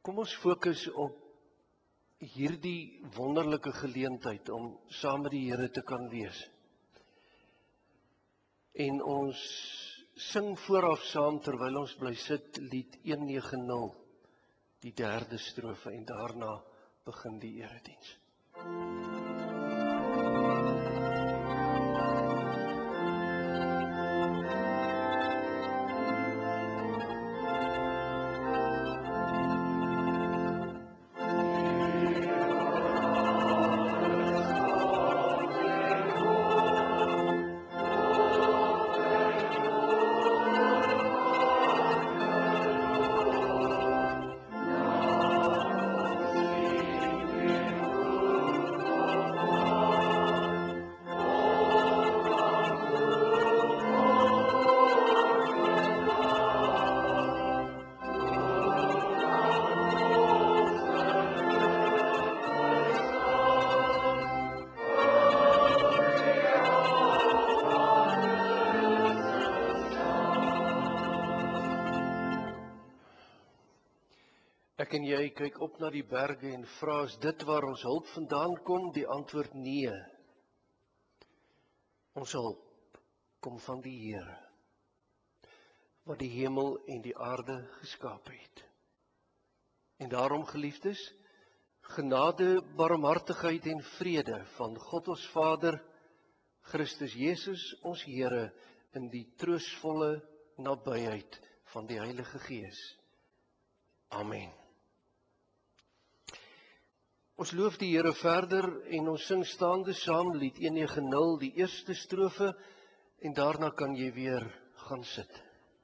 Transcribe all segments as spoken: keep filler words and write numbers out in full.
Kom ons fokus op hierdie wonderlike geleentheid om saam met die Here te kan wees. En ons sing vooraf saam terwyl ons bly sit lied een negentig, die derde strofe, en daarna begin die erediens. Ek en jy kyk op na die berge en vra, is dit waar ons hulp vandaan kom? Die antwoord nee. Ons hulp kom van die Here, wat die hemel en die aarde geskaap het. En daarom, geliefdes, genade, barmhartigheid en vrede van God ons Vader, Christus Jesus ons Here, in die troostvolle nabyheid van die Heilige Gees. Amen. Ons loof die Here verder en ons sing staande saam lied een negentig, die eerste strofe, en daarna kan jy weer gaan sit.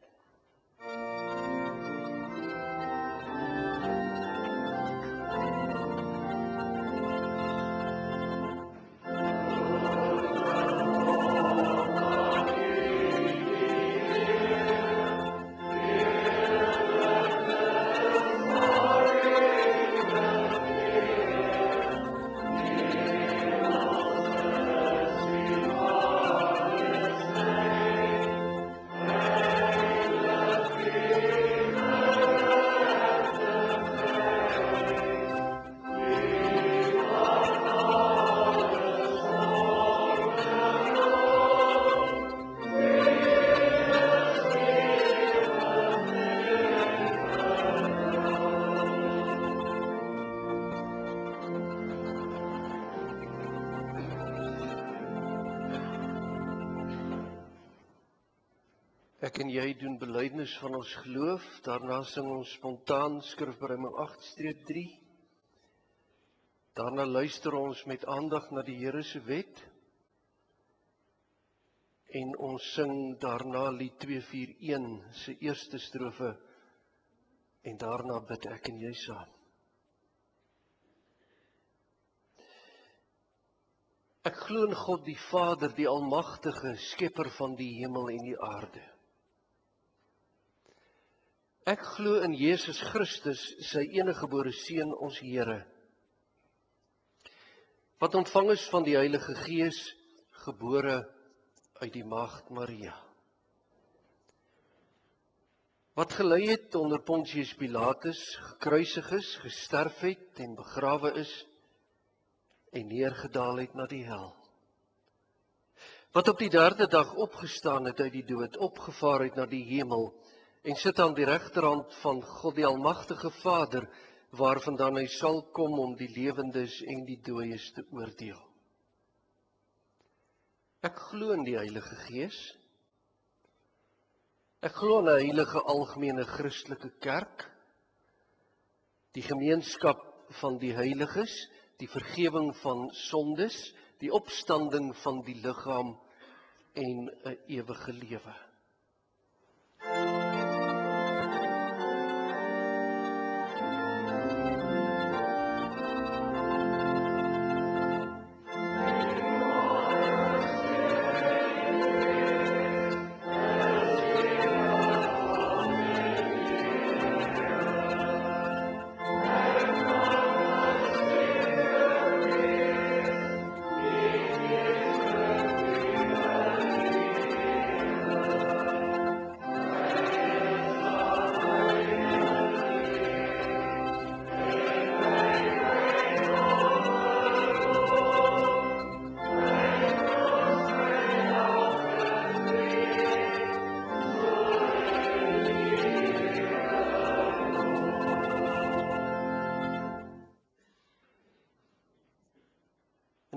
Ek en jy doen belydenis van ons geloof, daarna sing ons spontaan skrifberuiming agt drie. Daarna luister ons met aandag na die Here se wet, en ons sing daarna lied twee vier een se eerste strofe, en daarna bid ek en jy saam. Ek glo in God die Vader, die Almagtige, skepper van die hemel en die aarde. Ek glo in Jesus Christus, sy eniggebore Seun, ons Here, wat ontvang is van die Heilige Gees, gebore uit die Maagd Maria, wat gelei het onder Pontius Pilatus, gekruisig is, gesterf het en begrawe is, en neergedaal het na die hel, wat op die derde dag opgestaan het uit die dood, opgevaar het na die hemel, en sit aan die regterhand van God die Almagtige Vader, waarvandaan hy sal kom om die lewendes en die dooies te oordeel. Ek glo in die Heilige Gees. Ek glo in 'n heilige algemene Christelike kerk, die gemeenskap van die heiliges, die vergewing van sondes, die opstanding van die liggaam en 'n ewige lewe.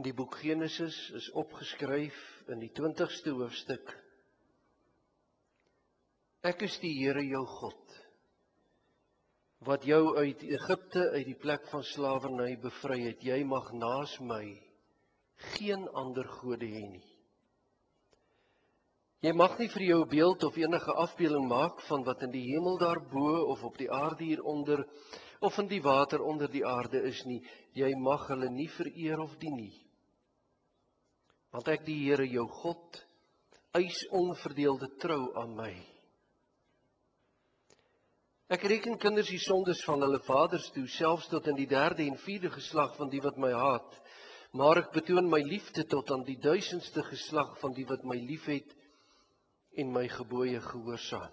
In die boek Genesis is opgeskryf in die twintigste hoofstuk: Ek is die Here jou God, wat jou uit Egipte, uit die plek van slawerny bevry het. Jy mag naas my geen ander gode hê nie. Jy mag nie vir jou 'n beeld of enige afbeelding maak van wat in die hemel daarbo of op die aarde hieronder of in die water onder die aarde is nie. Jy mag hulle nie vereer of dien nie. Want ek, die Here jou God, eis onverdeelde trou aan my. Ek reken kinders die sondes van hulle vaders toe, selfs tot in die derde en vierde geslag van die wat my haat. Maar ek betoon my liefde tot aan die duisendste geslag van die wat my liefhet en my gebooie gehoorsaam.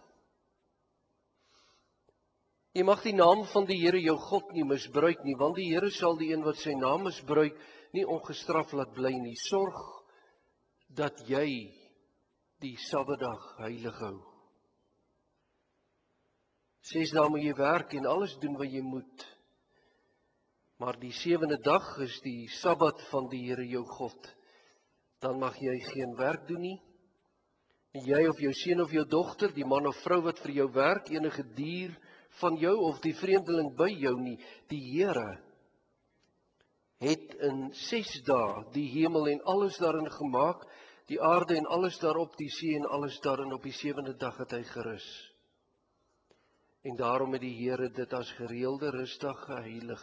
Jy mag die naam van die Here jou God nie misbruik nie, want die Here sal die een wat sy naam misbruik nie ongestraf laat bly nie. Sorg dat jy die Sabbatdag heilig hou. Ses dae moet jy werk en alles doen wat jy moet. Maar die sewende dag is die Sabbat van die Here jou God. Dan mag jy geen werk doen nie. En jy of jou seun of jou dogter, die man of vrou wat vir jou werk, enige dier van jou of die vreemdeling by jou nie. Die Here het in ses dae die hemel en alles daarin gemaak, die aarde en alles daarop, die see en alles daarin. Op die sewende dag het hy gerus. En daarom het die Here dit as gereelde rusdag geheilig.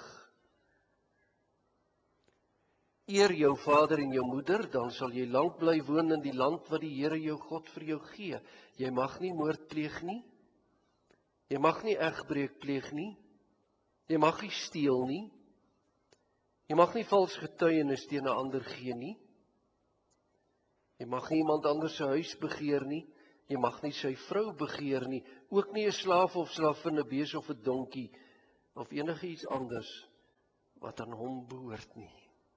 Eer jou vader en jou moeder, dan sal jy lank bly woon in die land wat die Here jou God vir jou gee. Jy mag nie moord pleeg nie. Jy mag nie egbreek pleeg nie. Jy mag nie steel nie. Jy mag nie vals getuienis teen 'n ander gee nie. Jy mag nie iemand anders se huis begeer nie. Jy mag nie sy vrou begeer nie. Ook nie 'n slaaf of slavin, 'n bees of 'n donkie of enige iets anders wat aan hom behoort nie.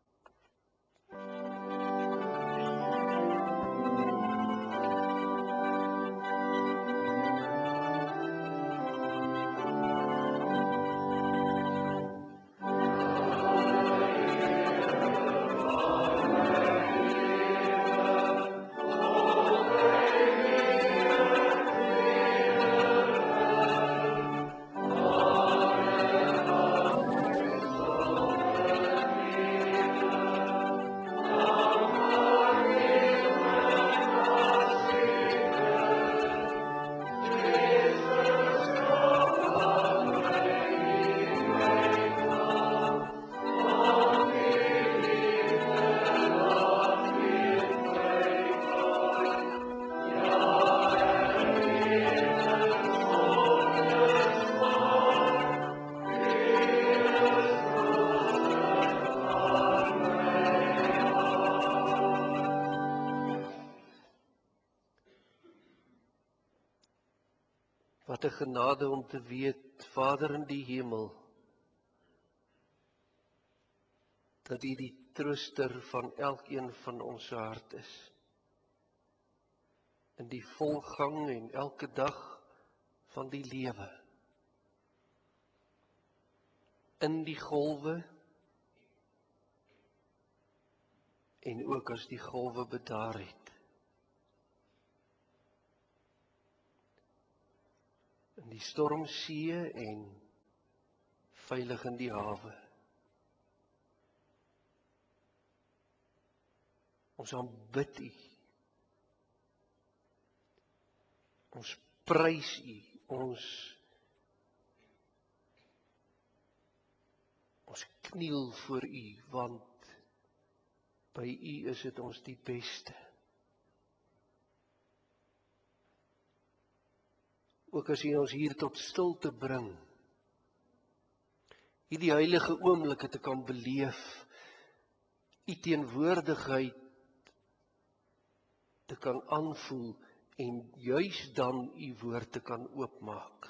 Wat 'n genade om te weet, Vader in die hemel, dat U die trooster van elkeen van ons hart is. In die volgang en elke dag van die lewe. In die golwe en ook as die golwe bedaar het. In die stormsee en veilig in die hawe. Ons aanbid U. Ons prys U. Ons ons kniel voor U, want by U is dit ons die beste. Ook as U ons hier tot stilte bring, hierdie heilige oomblikke te kan beleef, U teenwoordigheid te kan aanvoel en juis dan U woord te kan oopmaak.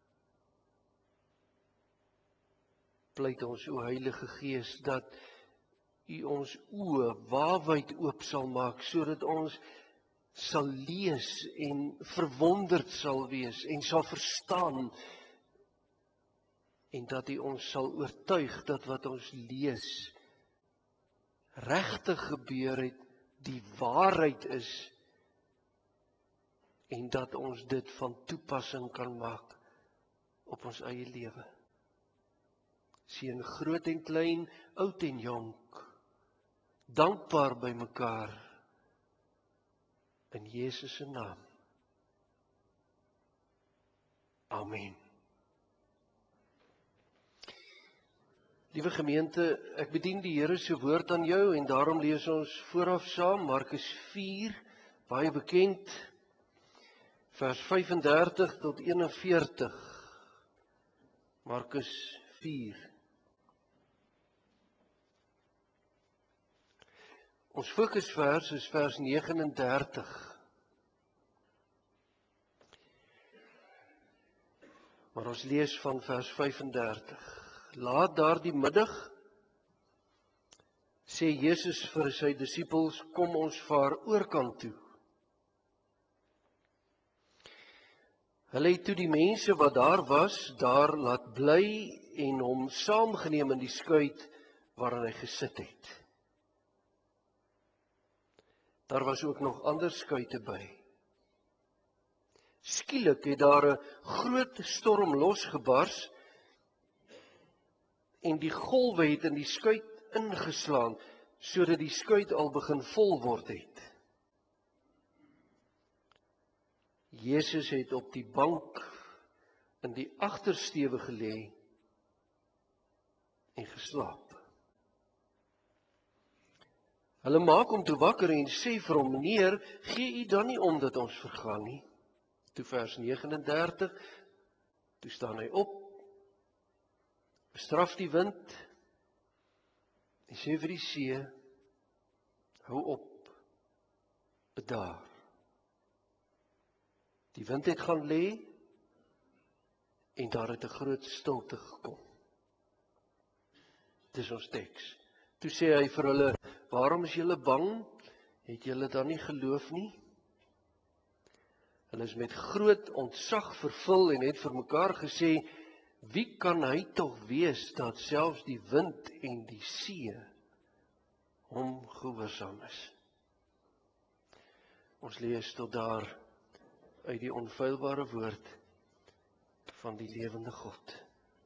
Pleit ons, o Heilige Gees, dat U ons oë waawyd oop sal maak, sodat ons sal lees en verwonderd sal wees en sal verstaan, en dat U ons sal oortuig dat wat ons lees regtig gebeur het, die waarheid is en dat ons dit van toepassing kan maak op ons eie lewe. Sien groot en klein, oud en jonk, dankbaar by mekaar in Jesus se naam. Amen. Liewe gemeente, ek bedien die Here se woord aan jou en daarom lees ons vooraf saam Markus vier, baie bekend, vers vyf-en-dertig tot een-en-veertig. Markus vier. Ons fokusvers is vers negen-en-dertig. Maar ons lees van vers vyf-en-dertig. Laat daardie middag, sê Jesus vir sy disippels, kom ons vaar oorkant toe. Hulle het toe die mense wat daar was, daar laat bly en hom saamgeneem in die skuit waarin hy gesit het. Daar was ook nog ander skuite by. Skielik het daar 'n groot storm losgebars en die golwe het in die skuit ingeslaan, sodat die skuit al begin vol word het. Jesus het op die bank in die agtersteewe gelê en geslaap. Hulle maak hom toe wakker en sê vir hom, meneer, gee u dan nie om dat ons vergaan nie? Toe vers negen-en-dertig, toe staan hy op, bestraf die wind, en sê vir die see, hou op, bedaar. Die wind het gaan lê, en daar het 'n groot stilte gekom. Dis ons teks. Toe sê hy vir hulle, waarom is julle bang? Het julle dan nie geloof nie? Hulle is met groot ontzag vervul en het vir mekaar gesê, wie kan hy tog wees dat selfs die wind en die see hom gehoorsaam is? Ons lees tot daar uit die onfeilbare woord van die lewende God.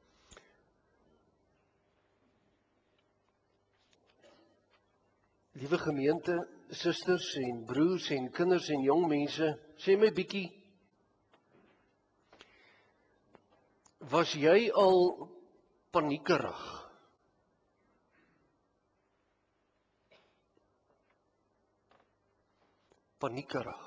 Liewe gemeente, susters en broers en kinders en jong mense, sê my bietjie, was jy al paniekerig? Paniekerig.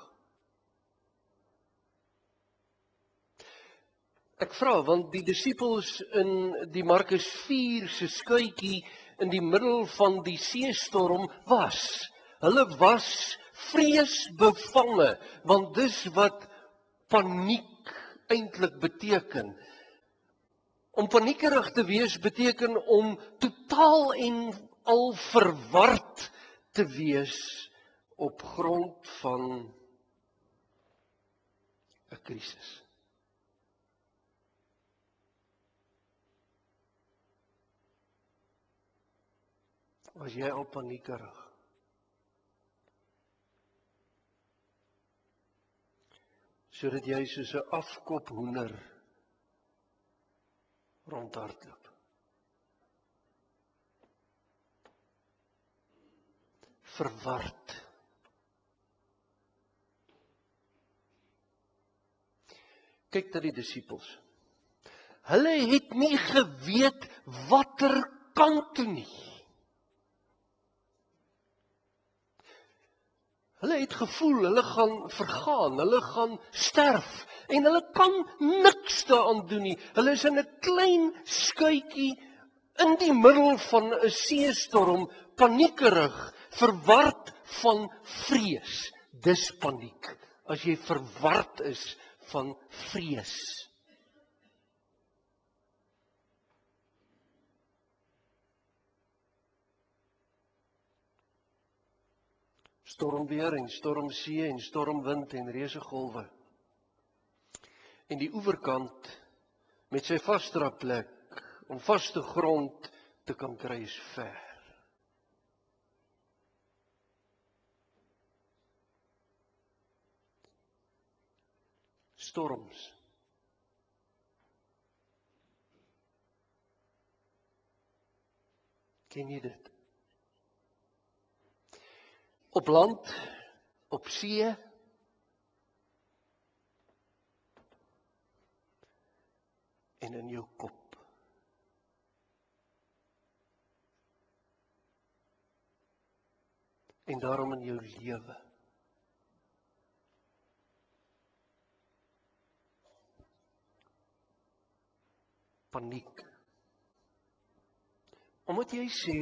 Ek vra, want die disippels in die Markus vier se skuitjie in die middel van die seestorm was. Hulle was vreesbevange, want dis wat paniek eintlik beteken. Om paniekerig te wees beteken om totaal en al verward te wees op grond van 'n krisis. Was jy al paniekerig? Sodat jy soos 'n afkop hoender rondhardloop. Verward. Kyk na die disippels. Hulle het nie geweet watter kant toe nie. Hulle het gevoel, hulle gaan vergaan, hulle gaan sterf, en hulle kan niks daaraan doen nie. Hulle is in 'n klein skuitjie in die middel van 'n seestorm, paniekerig, verward van vrees. Dis paniek, as jy verward is van vrees. Stormweer en stormsee en stormwind en reusegolwe. En die oeverkant met sy vasdraplek om vaste grond te kan kry is ver. storms. Ken jy dit? Op land, op see, en in jou kop. En daarom in jou lewe. Paniek. Omdat jy sê,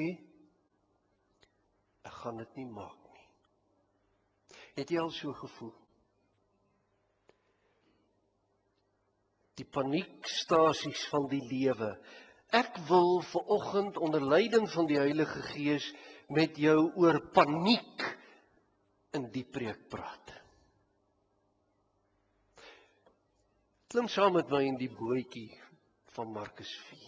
ek gaan dit nie maak nie. Het jy al so gevoel? Die paniekstasies van die lewe. Ek wil vanoggend onder leiding van die Heilige Gees met jou oor paniek in die preek praat. Klim saam met my in die bootjie van Markus vier.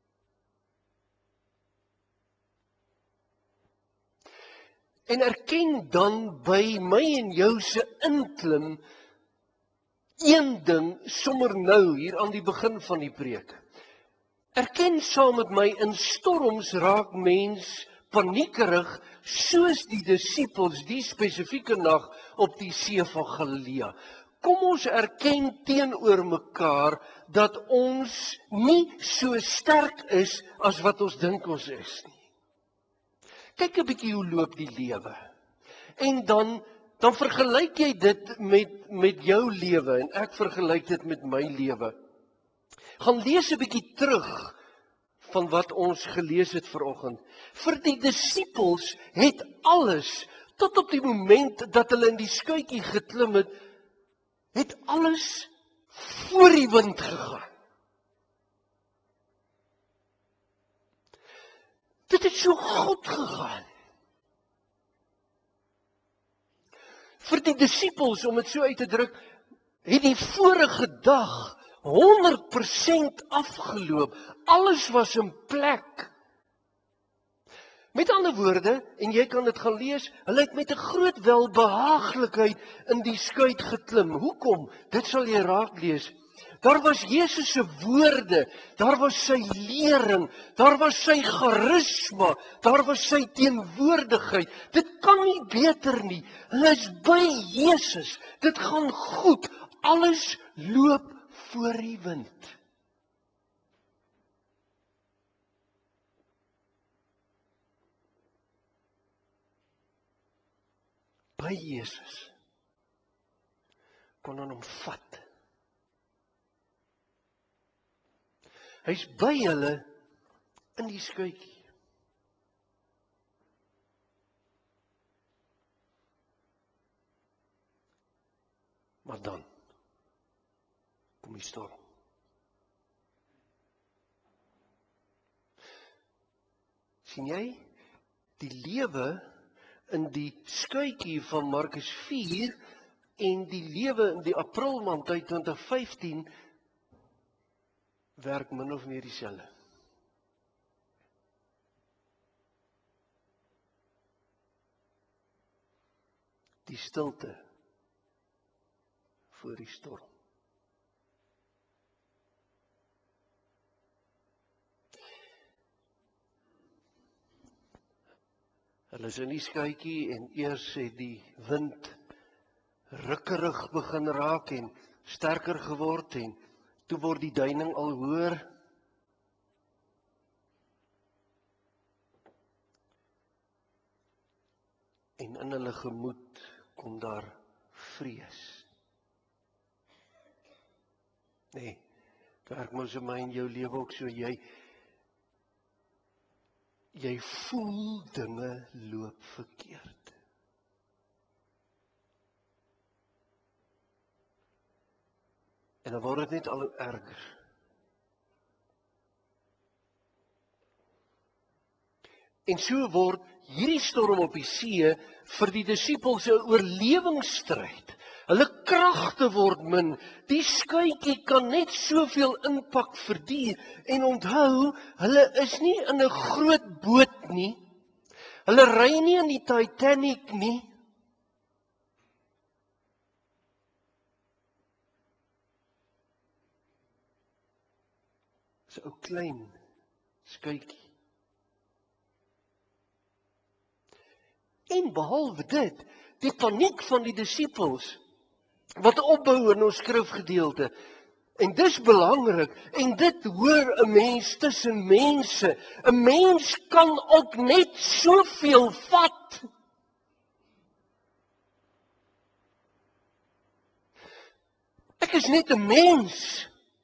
En erken dan by my en jou se inklim een ding sommer nou hier aan die begin van die preek. Erken saam met my, in storms raak mens paniekerig soos die disippels die spesifieke nag op die see van Galilea. Kom ons erken teenoor mekaar dat ons nie so sterk is as wat ons dink ons is nie. Kyk 'n bietjie hoe loop die lewe. En dan dan vergelyk jy dit met met jou lewe en ek vergelyk dit met my lewe. Gaan lees 'n bietjie terug van wat ons gelees het vanoggend. Vir die disippels het alles tot op die moment dat hulle in die skuitjie geklim het, het alles voor die wind gegaan. Dit het so goed gegaan. Vir die disippels, om dit so uit te druk, het die vorige dag honderd persent afgeloop. Alles was in plek. Met ander woorde, en jy kan dit gaan lees, hulle het met 'n groot welbehaaglikheid in die skuit geklim. Hoekom? Dit sal jy raak lees. Daar was Jesus se woorde, daar was sy lering, daar was sy charisma, daar was sy teenwoordigheid. Dit kan nie beter nie. Hulle is by Jesus. Dit gaan goed. Alles loop voor die wind. By Jesus kon aan hom vat. Hy's by hulle in die skuitjie. Maar dan kom die storm. Sien jy, die lewe in die skuitjie van Markus vier en die lewe in die Aprilmaand tyd twintig vyftien werk min of meer dieselfde. Die stilte voor die storm. Hulle is in die skuitjie en eers het die wind rukkerig begin raak en sterker geword en toe word die duining al hoër. En in hulle gemoed kom daar vrees. Nee, werk mos in my en jou lewe ook so, jy jy voel dinge loop verkeerd. En dan word dit net al hoe erger. En so word hierdie storm op die see vir die disippels 'n oorlewingsstryd. Hulle kragte word min. Die skuitjie kan net soveel impak verduur. En onthou, hulle is nie in 'n groot boot nie. Hulle ry nie in die Titanic nie. Dis 'n ou klein skuitjie. En behalwe dit, die paniek van die disippels wat opbou in ons skrifgedeelte. En dis belangrik, en dit hoor 'n mens tussen mense. 'n Mens kan ook net soveel vat. Ek is net 'n mens.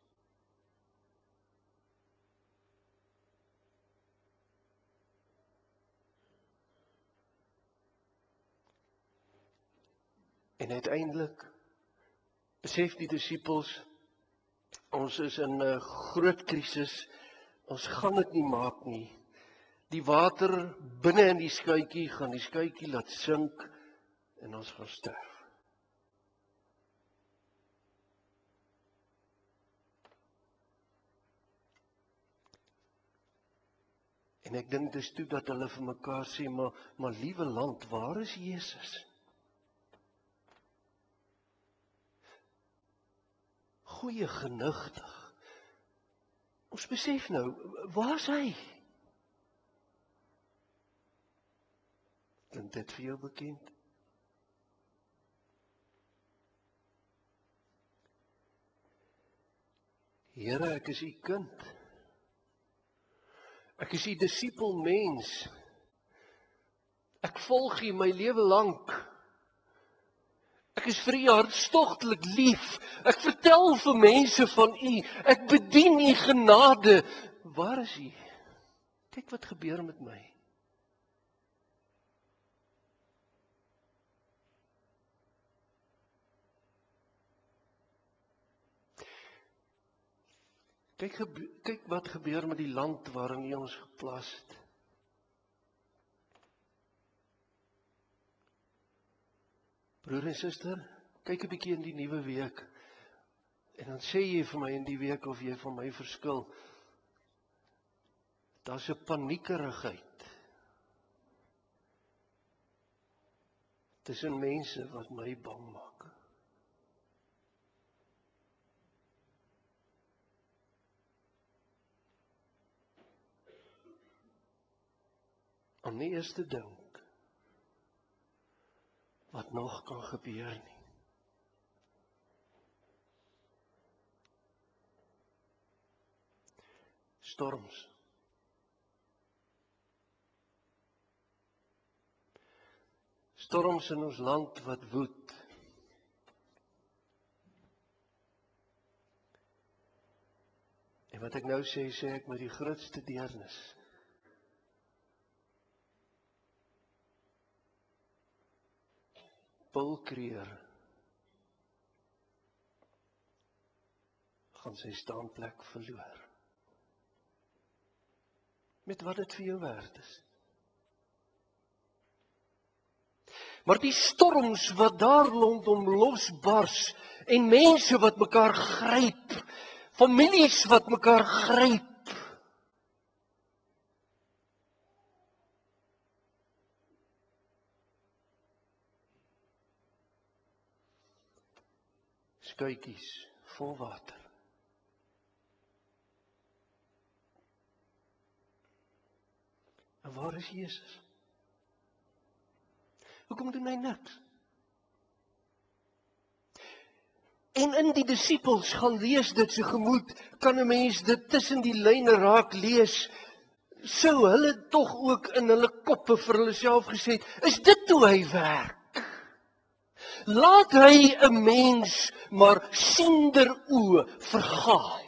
En uiteindelik besef die disippels, ons is in 'n groot krisis, ons gaan dit nie maak nie. Die water binne in die skuitjie gaan die skuitjie laat sink en ons gaan sterf. En ek dink dis toe dat hulle vir mekaar sê, maar, maar liewe land, waar is Jesus? Goeie genigtig. Ons besef nou, waar is hy? Klink dit vir jou bekend? Here, ek is u kind. Ek is u disipel mens. Ek volg u my lewe lank. Ek is vir u hartstogtelik lief. Ek vertel vir mense van u. Ek bedien u genade. Waar is u? Kyk wat gebeur met my. Kyk, kyk wat gebeur met die land waarin u ons geplaas het. Broer en suster, kyk 'n bietjie in die nuwe week. En dan sê jy vir my in die week of jy van my verskil. Daar's 'n paniekerigheid tussen mense wat my bang maak. Om nie eers te dink wat nog kan gebeur nie. Storms. Storms in ons land wat woed. En wat ek nou sê, sê ek met die grootste deernis. Paul Creer gaan sy staanplek verloor. Met wat dit vir jou werd is. Maar die storms wat daar rondom losbars en mense wat mekaar gryp, families wat mekaar gryp. Skuitjies vol water. En waar is Jesus? Hoekom doen hy niks? En in die disippels gaan lees dit se gemoed, kan 'n mens dit tussen die lyne raak lees, sou hulle tog ook in hulle koppe vir hulle self gesê het, is dit hoe hy werk? Laat hy 'n mens maar siender oë vergaan.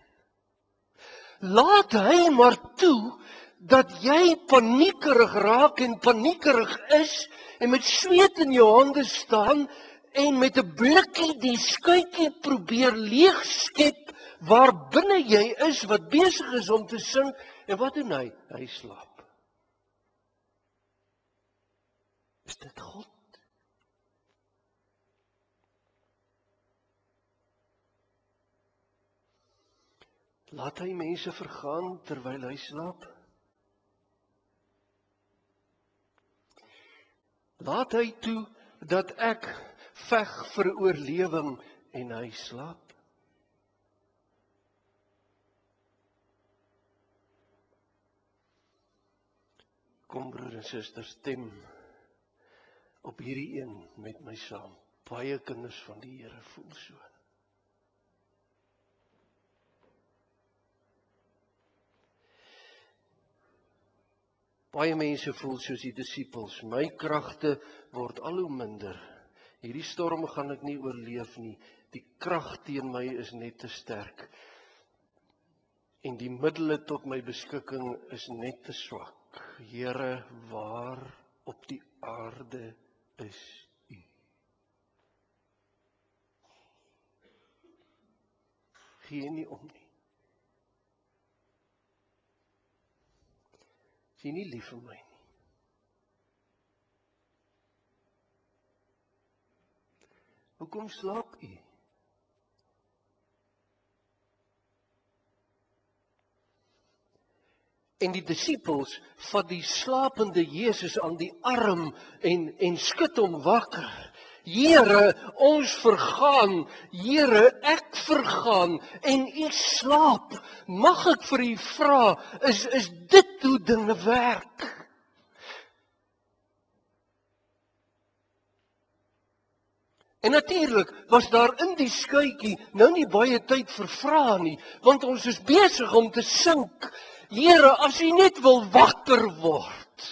Laat hy maar toe dat jy paniekerig raak en paniekerig is en met sweet in jou hande staan en met 'n blikkie die skuitjie probeer leegskep waar binne jy is wat besig is om te sink. En wat doen hy? Hy slaap. Is dit God? Laat hy mense vergaan terwyl hy slaap? Laat hy toe dat ek veg vir oorlewing en hy slaap? Kom broer en susters, stem op hierdie een met my saam. Baie kinders van die Here voel so. Baie mense voel soos die disippels, my kragte word al hoe minder. Hierdie storm gaan ek nie oorleef nie. Die krag teen my is net te sterk. En die middele tot my beskikking is net te swak. Here, waar op die aarde is U? Gee nie om nie. Is U nie lief vir my nie? Hoekom slaap U? En die disippels vat die slapende Jesus aan die arm en, en skud hom wakker. Here, ons vergaan. Here, ek vergaan. En U slaap. Mag ek vir U vra, is, is dit hoe dinge werk? En natuurlik was daar in die skuitjie nou nie baie tyd vir vrae nie, want ons is besig om te sink. Here, as U net wil wakker word.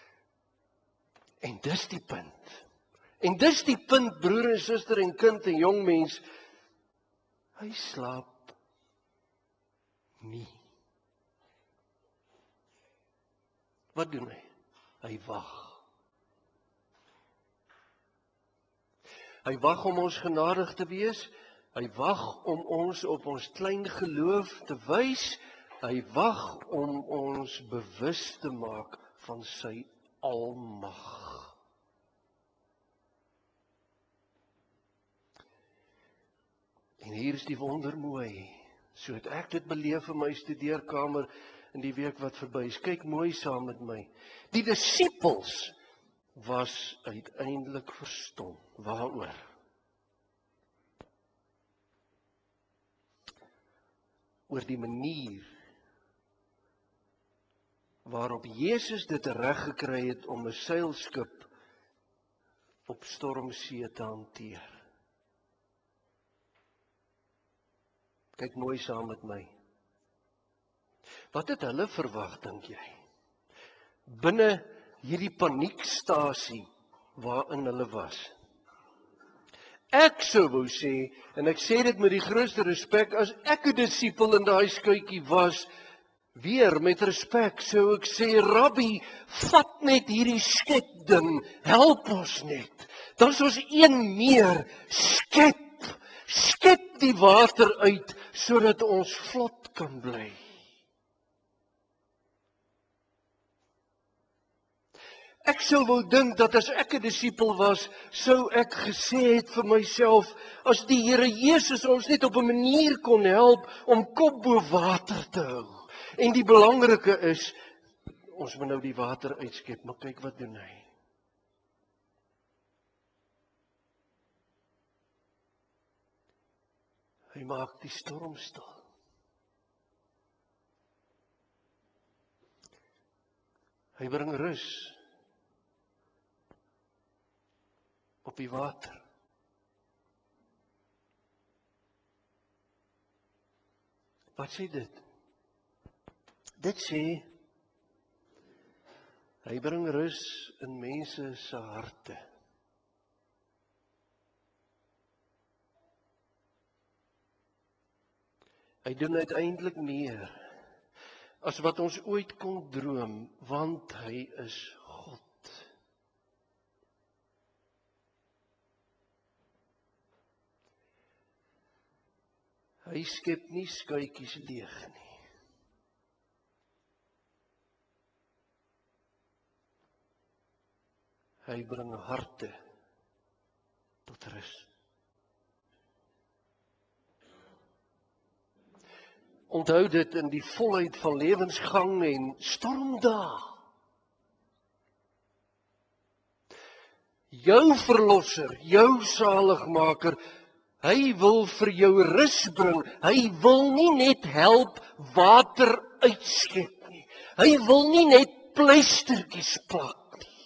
En dis die punt. En dis die punt, broer en suster en kind en jong mens. Hy slaap nie. Wat doen hy? Hy wag. Hy wag om ons genadig te wees. Hy wag om ons op ons klein geloof te wys. Hy wag om ons bewus te maak van sy almag. En hier is die wonder mooi. So het ek dit beleef in my studeerkamer in die week wat verby is. Kyk mooi saam met my. Die disippels was uiteindelik verstom. Waaroor? Oor die manier waarop Jesus dit reg gekry het om 'n seilskip op stormsee te hanteer. Kyk mooi saam met my. Wat het hulle verwag, dink jy? Binne hierdie paniekstasie waarin hulle was. Ek sou wou sê, en ek sê dit met die grootste respek, as ek 'n disipel in daai skuitjie was, weer met respek sou ek sê, Rabbi, vat net hierdie skep ding, help ons net. Dan is ons een meer, skep, skep die water uit, sodat ons vlot kan bly. Ek sou wou dink dat as ek 'n disipel was, sou ek gesê het vir myself, as die Here Jesus ons net op 'n manier kon help om kop bo water te hou. En die belangrike is, ons moet nou die water uitskep, maar kyk wat doen hy. Hy maak die storm stil. Hy bring rus op die water. Wat sê dit? Dit sê, hy bring rus in mense se harte. Hy doen uiteindelik meer as wat ons ooit kon droom, want hy is God. Hy skep nie skuitjies leeg nie. Hy bring harte tot rus. Onthou dit in die volheid van lewensgang en stormdae. Jou verlosser, jou saligmaker, hy wil vir jou rus bring. Hy wil nie net help water uitskep nie. Hy wil nie net pleistertjies plak nie.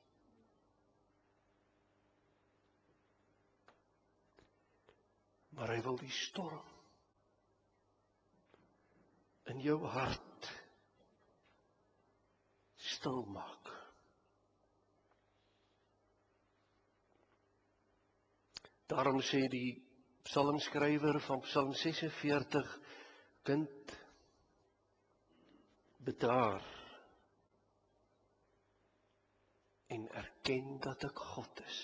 Maar hy wil die storm in jou hart stil maak. Daarom sê die psalmskrywer van Psalm ses en veertig, kind, bedaar en erken dat ek God is.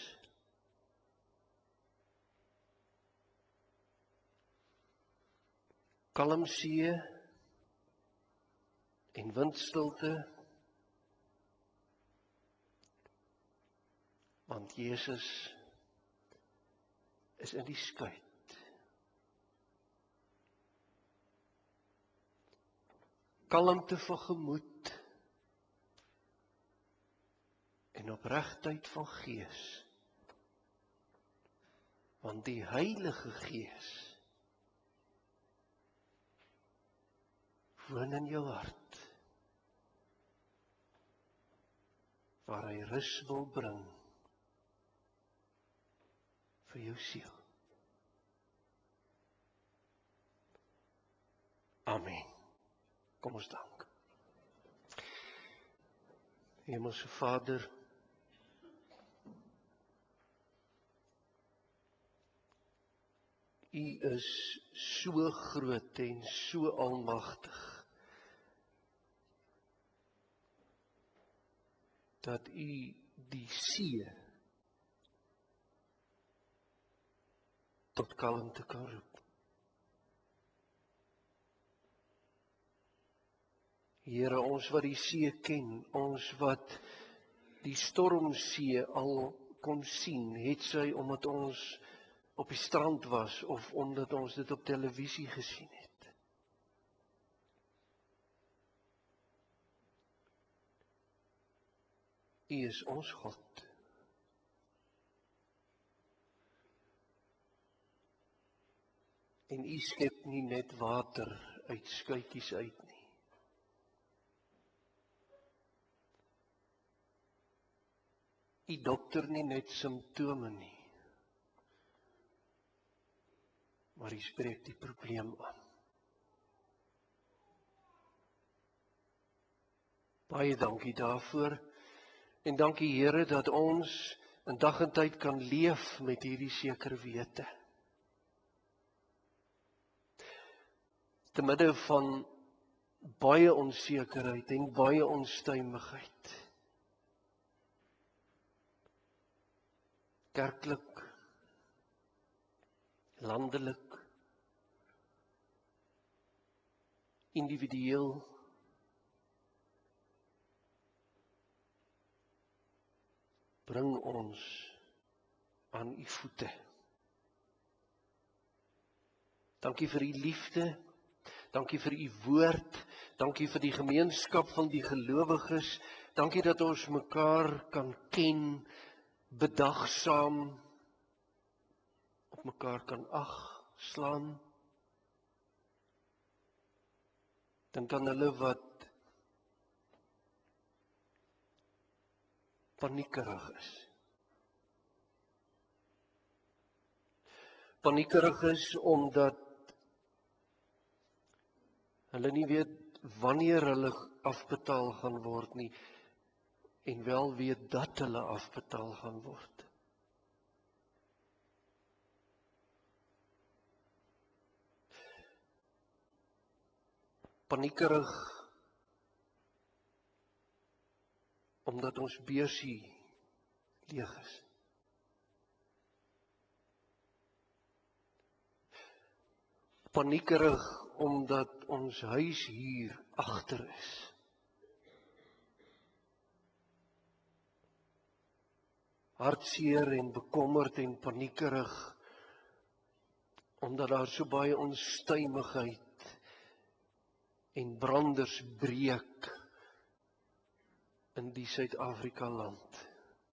Kalm see en windstilte, want Jesus is in die skuit. Kalmte van gemoed en opregtheid van gees, want die Heilige Gees woon in jou hart, waar hy rus wil bring vir jou siel. Amen. Kom ons dank. Hemelse Vader, U is so groot en so almagtig, dat U die see tot kalmte kan roep. Here, ons wat die see ken, ons wat die stormsee al kon sien, het sy omdat ons op die strand was, of omdat ons dit op televisie gesien het. U is ons God. En U skep nie net water uit skuitjies uit nie. U dokter nie net simptome nie, maar U spreek die probleem aan. Baie dankie daarvoor, en dankie Here dat ons in dag en tyd kan leef met hierdie sekere wete. Te midde van baie onsekerheid en baie onstuimigheid. Kerklik, landelik, individueel, bring ons aan U voete. Dankie vir U liefde, dankie vir U woord, dankie vir die gemeenskap van die gelowiges, dankie dat ons mekaar kan ken, bedagsaam, op mekaar kan ag slaan. Dink aan hulle wat paniekerig is. Paniekerig is omdat hulle nie weet wanneer hulle afbetaal gaan word nie, en wel weet dat hulle afbetaal gaan word. Paniekerig omdat ons beursie leeg is. Paniekerig omdat ons huis hier agter is. Hartseer en bekommerd en paniekerig omdat daar so baie onstuimigheid en branders breek in die Suid-Afrika land.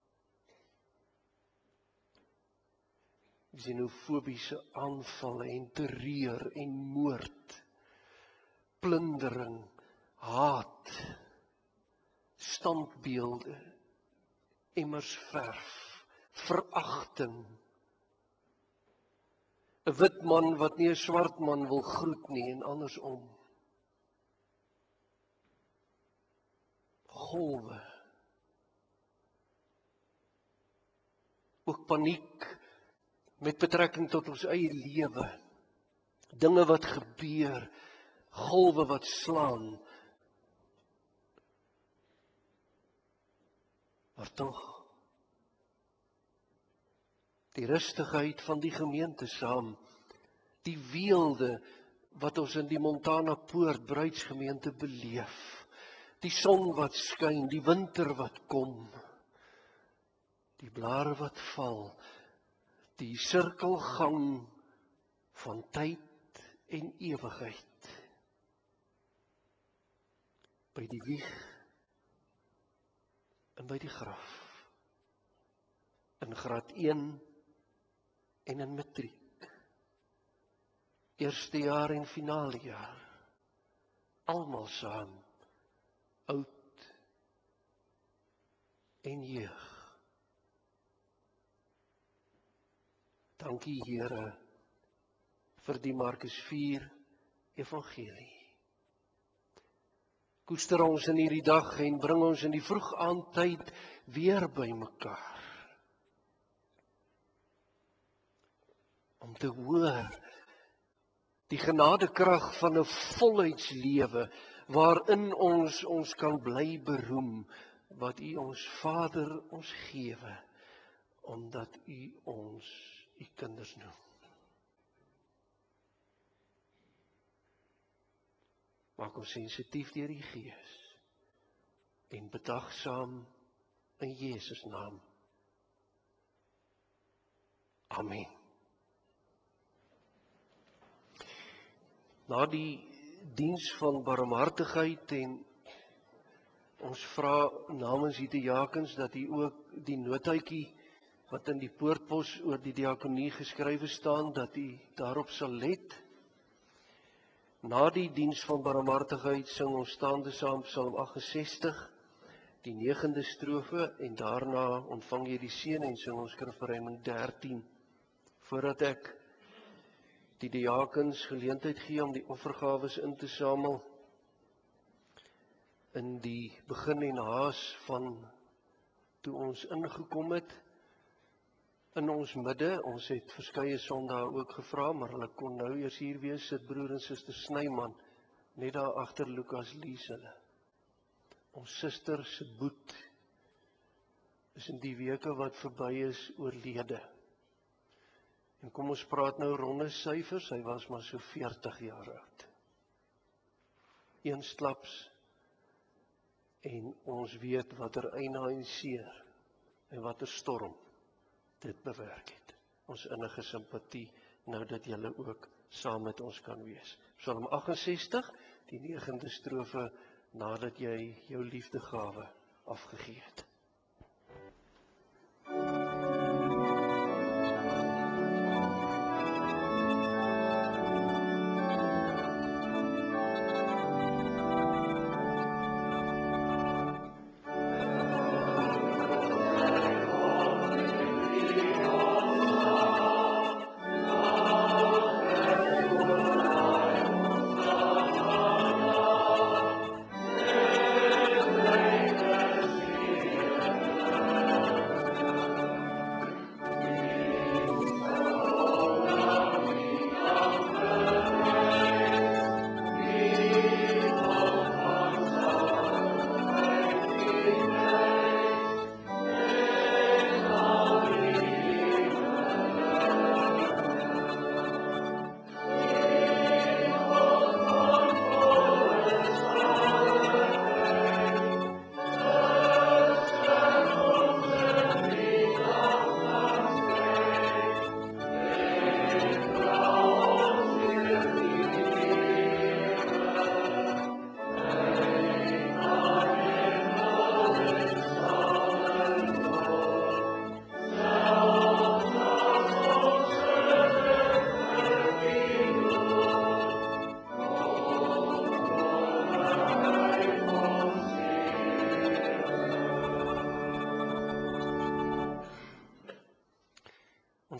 Xenofobiese aanvalle en terreur en moord, plundering, haat, standbeelde, emmers verf, veragting. 'n Wit man wat nie 'n swart man wil groet nie en andersom. Golwe. Ook paniek met betrekking tot ons eie lewe. Dinge wat gebeur, golwe wat slaan. Maar tog, die rustigheid van die gemeente saam, die weelde wat ons in die Montana Poort bruidsgemeente beleef, die son wat skyn, die winter wat kom, die blare wat val, die sirkelgang van tyd en ewigheid. By die wieg en by die graf. In graad een en in matriek. Eerste jaar en finale jaar. Almal saam. Oud en jeug. Dankie Here vir die Markus vier evangelie. Koester ons in hierdie dag en bring ons in die vroeg aandtyd weer by mekaar. Om te hoor die genadekrag van 'n volheidslewe waarin ons ons kan bly beroem wat U ons Vader ons gewe, omdat U ons U kinders noem. Maak ons sensitief deur die Gees en bedagsaam in Jesus naam. Amen. Na die diens van barmhartigheid en ons vra namens die diakens dat U ook die notaatjie wat in die poortpos oor die diakonie geskrywe staan, dat U daarop sal let. Na die diens van barmhartigheid sing ons staande saam Psalm agt en sestig, die negende strofe, en daarna ontvang jy die seën en sing ons Skrifverruiming dertien. Voordat ek die diakens geleentheid gee om die offergawes in te samel, in die begin en haas van toe ons ingekom het, in ons midde, ons het verskeie sondae ook gevra, maar hulle kon nou eers hier wees, sit broer en suster Snyman, net daar agter Lukas Lies hulle. Ons suster se boet is in die weke wat verby is oorlede. En kom ons praat nou ronde syfers, hy was maar so veertig jaar oud. Eensklaps, en ons weet watter eina en seer, en watter storm dit bewerk het. Ons innige simpatie, nou dat julle ook saam met ons kan wees. Psalm agt en sestig, die negende strofe, nadat jy jou liefdegawe afgegee het.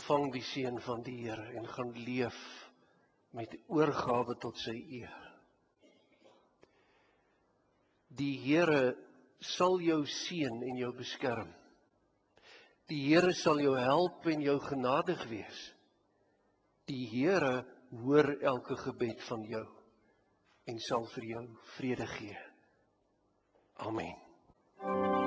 ontvang die seën van die Here en gaan leef met oorgawe tot sy eer. Die Here sal jou seën en jou beskerm. Die Here sal jou help en jou genadig wees. Die Here hoor elke gebed van jou en sal vir jou vrede gee. Amen.